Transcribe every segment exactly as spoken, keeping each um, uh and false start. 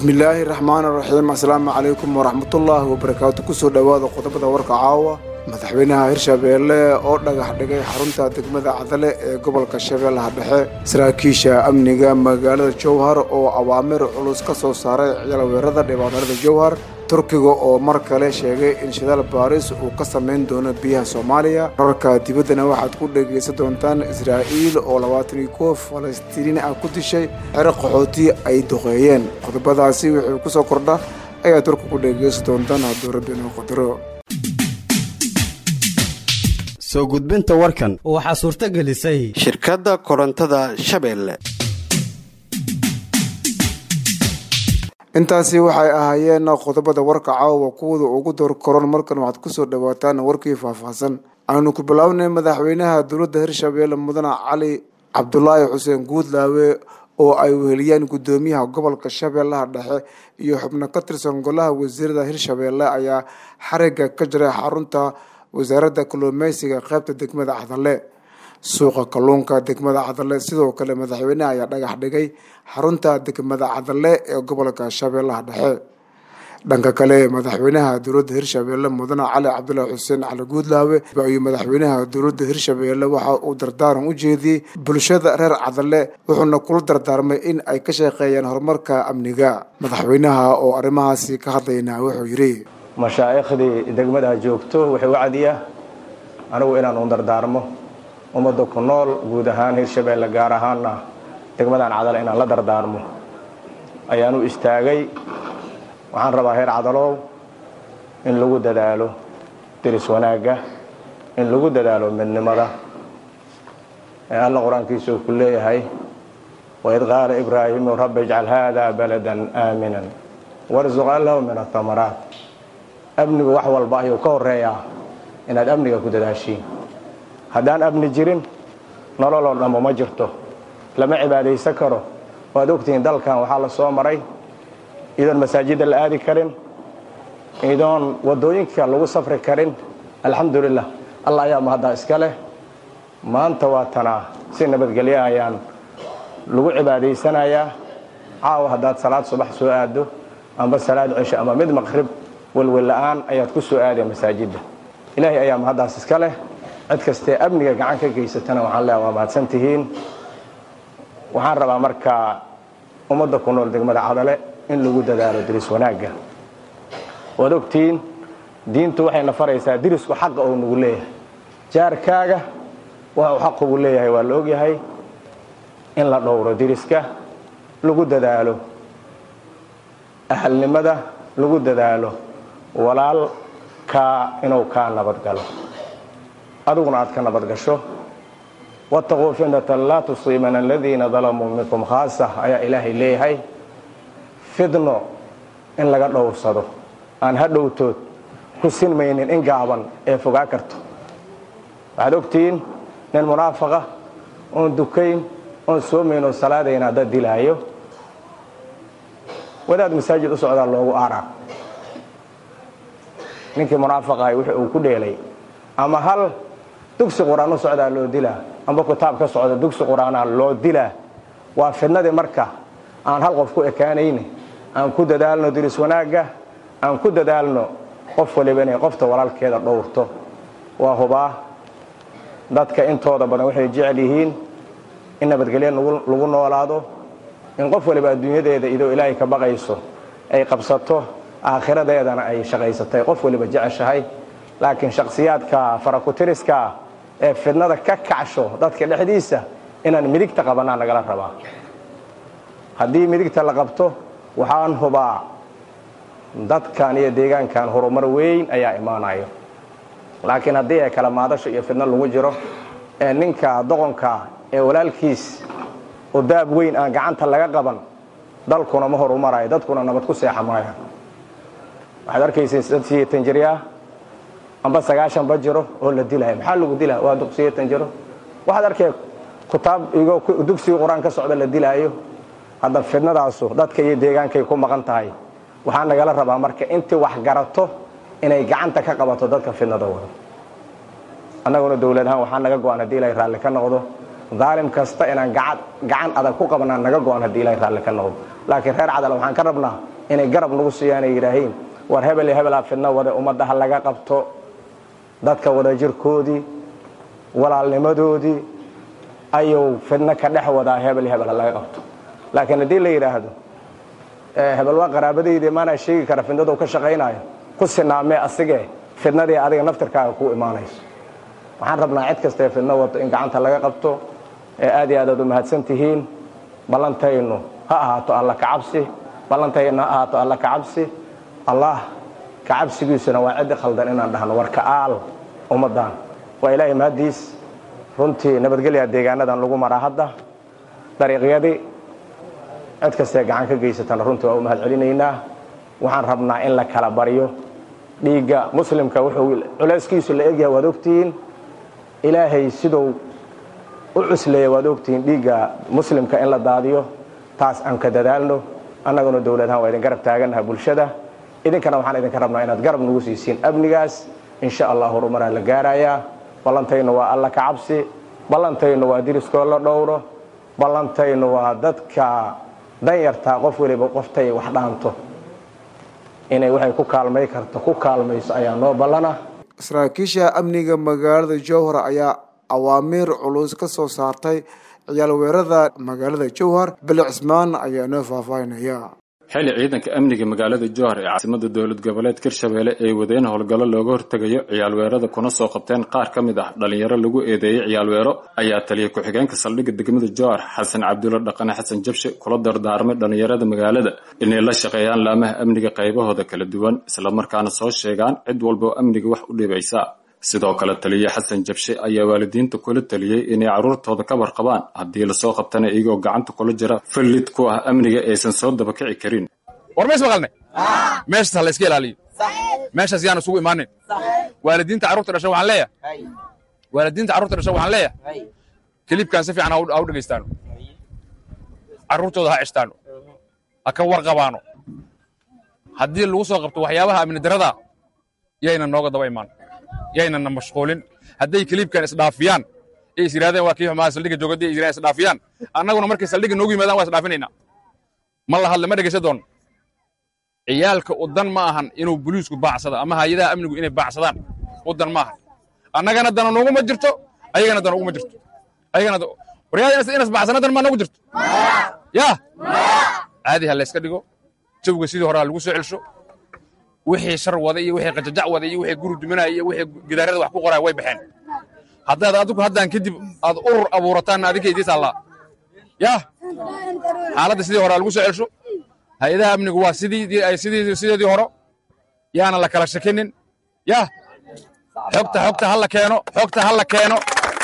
بسم الله الرحمن الرحيم. السلام عليكم ورحمة الله وبركاته. كسر دواد قطبة ورقة عاوة مدحوينها هيرشابيله oo dhagax dhigay xarunta degmada Cadale ee gobolka Shabeellaha Dhexe. Saraakiisha amniga magaalada Jowhar oo awaamir culus ka soo saaray ciyaal weerarada dhibaatada Jowhar. Turkiga oo mar kale sheegay in shidaal Paris uu ka sameyn doono biyaha Soomaaliya. Wararka dibadana waxaad ku dhageysan doontaan Israa'iil oo labaatan iyo kow Falastiiniin ah ku dishay xero qaxooti ay duqeeyeen. Qodobadaasi wuxuu ku soo kordha ayaa Turkiga ku dhageysan doontaan haddii Rabbi inuu qadaro. soo gudbinta warkan waxa suurta gelisay shirkadda korontada Shabeelle. intaasi waxay ahaayeen qodobada warka caawa kuwada ugu door koron markan waxaad ku soo dhawaataan warkii faahfaahsan. aanu ku bilownay madaxweynaha dowladda Hirshabeelle Mudane Cali Cabdullaahi Xuseen Guudlaawe oo ay weheliyeen gudoomiyaha gobolka Shabeellaha Dhexe iyo xubno ka tirsan golaha wasiirada Hirshabeelle ayaa xariga ka jiray xarunta wasaaradda kalluumeysiga qaybta degmada Cadale. suuqa kalluunka degmada Cadale sidoo kale madaxweynaha ayaa dhagax dhigay xarunta degmada Cadale ee gobolka Shabeellaha Dhexe. dhanka kale madaxweynaha dowladda Hirshabeelle Mudane Cali Cabdullaahi Xuseen Cali Guudlaawe iyo madaxweynaha dowladda Hirshabeelle waxa uu dardaaran u jeediyay bulshada reer Cadale wuxuuna kula dardaarmay in ay ka shaqeeyaan horumarka amniga. madaxweynaha oo arrimahaasi ka hadlayna wuxuu yiri mashaayikhdi degmada joogto waxay wacdiya anigu inaan u dardaarmo ummadda ku nool guud ahaan Hirshabeelle gaar ahaanna degmadan Cadale inaan la dardaarmo ayaan u istaagay. waxaan rabaa heer Cadalow in lagu dadaalo diris wanaaga, in lagu dadaalo midnimada. ee alla quraankiisu ku leeyahay wa id qaala ibraahim rabbi ij'al hada baladan aaminan warzuq lahu min ath-thamaraat. amnigu wax walba ayuu ka horeeyaa inaad amniga ku dadaashiin. haddaan amni jirin nolol oo dhan ma jirto, lama cibaadaysan karo. waad ogtihiin dalkan waxaa la soo maray idan masaajida la aadi karin, idan wadooyinka lagu safri karin. alxamdulillah allah ayaa mahadda iska leh. maanta waa tanaa si nabadgelyo ayaan lagu cibaadaysanayaa. caawa haddaad salaad subax soo aado amba salaad cisho ama mid maqrib walwala'aan ayaad ku soo aaday masaajidda. ilaahay ayaa mahaddaas iska leh. cid kastee amniga gacan ka geysatana waxaan leeyahay waa mahadsan tihiin. waxaan rabaa markaa ummadda ku nool degmada Cadale in lagu dadaalo diris wanaagga. waad ogtihiin diintu waxayna faraysaa dirisku xaqa uu nagu leeyahay. jaarkaaga waxa uu xaq ugu leeyahay waa la ogyahay. in la dhowro diriska, lagu dadaalo ahalnimada, lagu dadaalo walaalka inuu ka nabad galo adiguna aad ka nabad gasho. wattaquu fitnatan laa tusiibanna alladhiina dalamuu minkum khaassa ayaa ilaahay leeyahay. fidno in laga dhowrsado aan hadhowtood ku sinmaynin in gaaban ee fogaa karto. waxaad ogtihiin nin munaafaqa oon dukayn oon soomayn oo salaadayna dad dilaayo. wadaad masaajid u socdaa loogu aaraa. ninkii munaafiqahay wuxuu uu ku dheelay ama hal dugsi quraan u socdaa loo dilaa amba kitaab ka socda dugsi quraana loo dilaa. waa fidnadii marka aan hal qof ku ekaanayni aan ku dadaalno diris wanaaga, aan ku dadaalno qof waliba inay qofta walaalkeeda dhowrto. waa hubaa dadka intooda badan waxay jecel yihiin in nabadgelyo lagu noolaado, in qof waliba adduunyadeeda idoo ilaahay ka baqayso ay qabsato, aakhiradeedana ay shaqaysatay qof waliba jeceshahay. laakiin shakhsiyaadka farakutiriska ee fidnada ka kacsho dadka dhexdiisa inaan midigta qabanaa nagala rabaa. haddii midigta la qabto waxaan hubaa dadkan iyo deegaankan horumar weyn ayaa imaanayo. laakiin haddii ay kala maadasho iyo fidno lagu jiro ee ninka doqonka ee walaalkiis oo daab weyn aan gacanta laga qaban, dalkuna ma horumarayo, dadkuna nabad ku seexamaya. waxaad arkaysaa siddeetan jir ah amba sagaashan ba jiro oo la dilay. maxaa lagu dilaa? waa duqsiyeetan jiro. waxaad arkay kitaab igo dugsiga quraan ka socda la dilaayo. hadda fidnadaasu dadka iyo deegaankay ku maqan tahay. waxaan nagala rabaa marka intii wax garato inay gacanta ka qabato dadka fidnada wada. annaguna dawladahan waxaan naga go'an haddii ilaahay raalli ka noqdo ظالم كستا إن عن قعد عن هذا كوكب أنا نجوا عن هدي لا يخلي كنوب لكن غير عدل وحن كربنا inay garab nagu siiyaan ay yidhaahiin war hebel iyo hebelaa fidno wada ummaddaha laga qabto dadka wada jirkoodii walaalnimadoodii ayuu fidno ka dhex wadaa hebel iyo hebel laga qabto laakiin haddii la yidhaahdo hebel waa qaraabadayda maanaa sheegi kara fidnaduu ka shaqaynayo ku sinaamee asigee fidnadii adiga naftirkaaga ku imaanayso waxaan rabnaa cid kasta ee fidno wado in gacanta laga qabto ee aad iyo aad aad u mahadsan tihiin ballantaynu ha ahaato alla ka cabsi ballantaynu ha ahaato alla ka cabsi allah ka cabsigiisuna waa ciddi khaldan inaan dhahno war ka aal ummaddan waa ilaahay mahadiis runtii nabadgelya deegaanadan lagu maraa hadda dariiqyadii cid kastee gacan ka geysatana runtii waa u mahad celinaynaa waxaan rabnaa in la kala baryo dhiigga muslimka wuxuu culayskiisu la egyahay waad ogtihiin ilaahay siduu u cusleeya waad ogtihiin dhiigga muslimka in la daadiyo taas aan ka dadaalno annaguna dowladahaan waa idin garab taagannaha bulshada idinkana waxaan idinka rabnaa inaad garab nagu siisiin amnigaas insha allah horumaraa la gaarayaa ballantaynu waa alla ka cabsi ballantaynu waa diriskoo la dhowro ballantaynu waa dadka danyartaa qof weliba qoftay wax dhaanto inay waxay ku kaalmay karto ku kaalmayso ayaa noo ballana saraakiisha amniga magaalada jowhar ayaa awaamiir culus ka soo saartay ciyaal weerada magaalada jowhar bile cismaan ayaa noo faahfaahinaya xilli ciidanka amniga magaalada jowhar ee caasimada dowlad goboleedka Hirshabelle ay wadeen howlgallo looga hortagayo ciyaal weerada kuna soo qabteen qaar ka mid ah dhalinyaro lagu eedeeyay ciyaal weero ayaa taliye ku-xigeenka saldhigga degmada jowhar Xasan Cabdulla Dhaqane Xasan Jabshe kula dardaarmay dhalinyarada magaalada inay la shaqeeyaan laamaha amniga qaybahooda kala duwan isla markaana soo sheegaan cid walba oo amniga wax u dhibaysa sidoo kale taliye Xasan Jabshe ayaa waalidiinta kula taliyay inay caruurtooda ka warqabaan haddii la soo qabtana iyagoo gacanta kula jira fallid ku ah amniga aysan soo daba kici karin war mees maqalne meeshaas la iska ilaaliyo meeshaas yaan isugu imaanin waalidiinta caruurta dhashay waxaan leeyahay waalidiinta caruurta dhashay waxaan leeyahay kilibkan si fiican ha u dhageystaano caruurtooda ha cishtaano ha ka warqabaano haddii lagu soo qabto waxyaabaha amni darada yayna nooga daba imaan yayna na mashquulin hadday kilibkan isdhaafiyaan ee is yiraahdeen waa kii xumaa saldhigga joogada ee is isdhaafiyaan annaguna markay saldhigga noogu yimaadaan waa isdhaafinaynaa ma la hadla ma dhegeysan doon ciyaalka udan ma ahan inuu booliisku baacsado ama hay'adaha amnigu inay baacsadaan udan ma ahan annagana dana noogu ma jirto ayagana dana ugu ma jirto ayagana wariyada inas baacsanadan ma noogu jirto ya caadi ha la iska dhigo jawga sidii hore lagu soo celsho wixii shar wada iyo wixii qajajac wada iyo wixii guru duminaya iyo wixii gidaarada wax ku qoray way baxeen haddaad adigu haddaan kadib aad urur abuurataan adinkeedii taala ya xaaladda sidii hore lagu soo celsho hay'adaha amnigu waa sidii ay sidii sidii hore yaana la kala shakinin ya xogta xogta hal la keeno xogta hal la keeno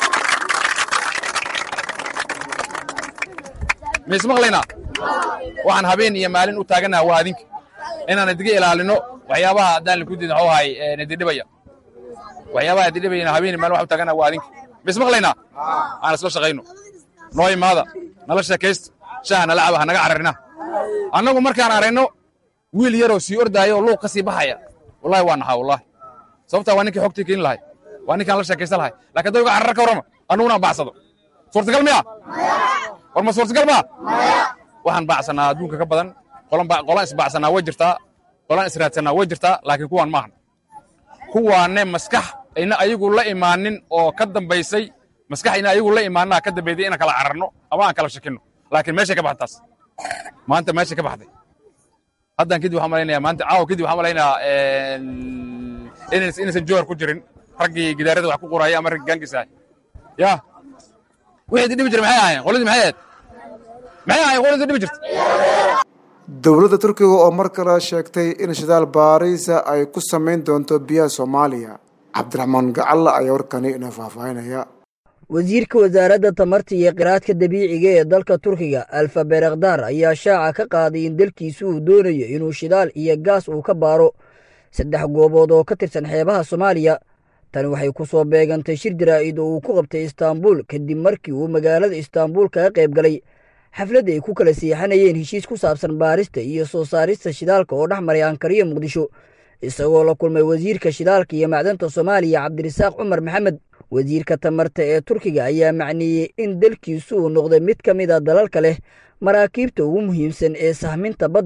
mismaqlayna waxaan habeen iyo maalin u taaganahay waa adinka inaan adiga ilaalino waxyaabaha hadaan ku diido waxa ay nadidibaya waxyaabaha nadidibaya habeen maalin waxa u taaganahay waa adinka mismaqlayna aan isla shaqeyno noo imaada nala sheekaysto shaana lacaba naga cararina annagu markaan arayno wiil yaroo sii ordaayo luuq ka sii baxaya wallahi waa naxaa wallahi sababta waa ninkii xogtii keen lahay waa ninkaan la sheekaysan lahay laakiin dadka carar ka warama annaguna bacsado suurtagal miya war ma suurtagal ma waxaan bacsanaa adduunka ka badan qolan qolan is bacsanaa way jirtaa qolan is raadsanaa way jirtaa laakiin kuwaan maahan kuwaane maskax ayna ayagu la imaanin oo ka dambaysay maskax ayna ayagu la imaanaa ka dambeeyay in kala cararno ama aan kala shakino laakiin meesha ka baxtaas maanta meesha ka baxday haddaan kadib waxaan malaynayaa maanta caawa kadib waxaan malaynayaa inaysan jowhar ku jirin raggii gidaarada wax ku qoraya ama raggii gaankiisa ya wixii dhibi jiray maxay ahaayeen qoladii maxay ahayd maxay ahaayeen qoladii dhibi jirtay dowladda turkiga oo mar kale sheegtay in shidaal baarisa ay ku samayn doonto biyaha soomaaliya cabdiraxmaan gacalla ayaa warkani inoo faahfaahinaya wasiirka wasaaradda tamarta iyo qiraadka dabiiciga ee dalka turkiga alfa berekhdar ayaa shaaca ka qaaday in dalkiisu uu doonayo inuu shidaal iyo gaas uu ka baaro saddex goobood oo ka tirsan xeebaha soomaaliya tani waxay ku soo beegantay shir jaraa'id oo uu ku qabtay istaanbuul kadib markii uu magaalada istaanbuul kaga qayb galay xafladda ay ku kala siixanayeen heshiis ku saabsan baarista iyo soo saarista shidaalka oo dhex maray ankara iyo muqdisho isagoo la kulmay wasiirka shidaalka iyo macdanta soomaaliya cabdirasaaq cumar maxamed wasiirka tamarta ee turkiga ayaa macneeyey in dalkiisu uu noqday mid ka mid a dalalka leh maraakiibta ugu muhiimsan ee sahminta badda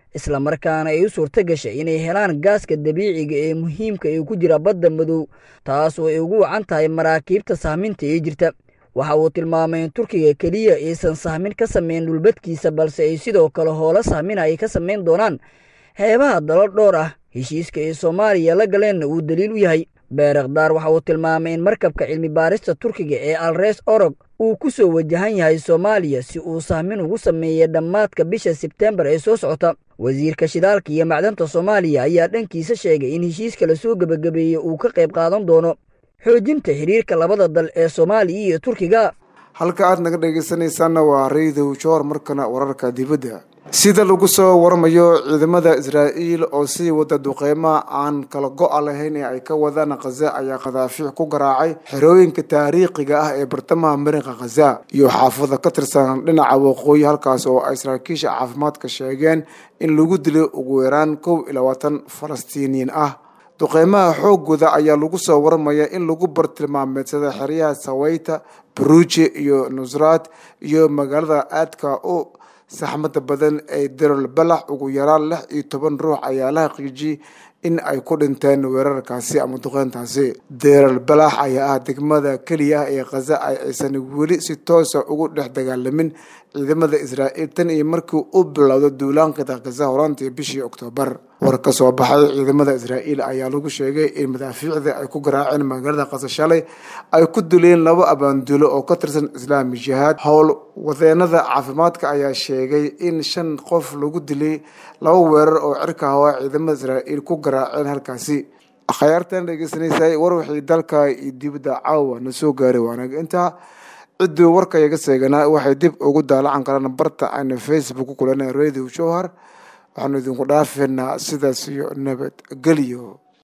isla markaana ay u suurto gashay inay helaan gaaska dabiiciga ee muhiimka ee ku jira badda madow taas oo ay ugu wacan tahay maraakiibta sahminta ee jirta. waxa uu tilmaamay in Turkiga kaliya aysan sahmin ka sameyn dhulbadkiisa balse ay sidoo kale hoola sahmin ay ka sameyn doonaan xeebaha dalal dhowr ah. heshiiska ee Soomaaliya la galeen uu daliil u yahay. Beerakhdar waxa uu tilmaamay in markabka cilmi baarista Turkiga ee Alres Orog uu ku soo wajahan yahay Soomaaliya si uu sahmin ugu sameeyo dhamaadka bisha September ee soo socota. wasiirka shidaalka iyo macdanta Soomaaliya ayaa dhankiisa sheegay in heshiiska la soo gabagabeeyay uu ka qayb qaadan doono xoojinta xiriirka labada dal ee Soomaaliya iyo Turkiga. halka aad naga dhageysanaysaana waa Radio Joor markana wararka dibadda. sida lagu soo warmayo ciidamada Israa'iil oo sii wada duqeymo aan kala go'o lahayn ee ay ka wadaan Gaza ayaa qadaafiic ku garaacay xerooyinka taariikhiga ah ee bartamaha marinka Gaza iyo xaafado ka tirsan dhinaca waqooyi halkaas oo ay saraakiisha caafimaadka sheegeen in lagu dilay ugu yaraan kow iyo labaatan Falastiiniyiin ah. duqeymaha xoogooda ayaa lagu soo warmaya in lagu bartilmaameedsada xeryaha Sawayta, Bruji iyo Nusrat iyo magaalada aadka oo saxmada badan ee Deir al-Balah. ugu yaraan lix iyo toban ruux ayaa la xaqiijiyay in ay ku dhinteen weerarkaasi ama duqeyntaasi. Deir al-Balah ayaa ah degmada kaliya ee Gaza ay aysan weli si toos ah ugu dhex dagaalamin ciidamada Israa'iil tan iyo markii uu bilowday duulaanka Gaza horaantii bishii Oktoobar. war ka soo baxay ciidamada Israa'iil ayaa lagu sheegay in madaafiicda ay ku garaaceen magaalada Gaza shalay ay ku dileen laba abaandulo oo ka tirsan Islaamic Jihad. howl wadeenada caafimaadka ayaa sheegay in shan qof lagu dilay laba weerar oo cirka ah ciidamada Israa'iil ku garaaceen halkaasi. akhyaartan dhageysanaysa war wixii dalka iyo dibadda caawa na soo gaaray waanaga inta ciddu warka iyaga seegana waxay dib ugu daalacan karaan barta aan Facebook ku kulanay Radio Jowhar. waxaanu idinku dhaafeynaa sidaas iyo nabad geliyo.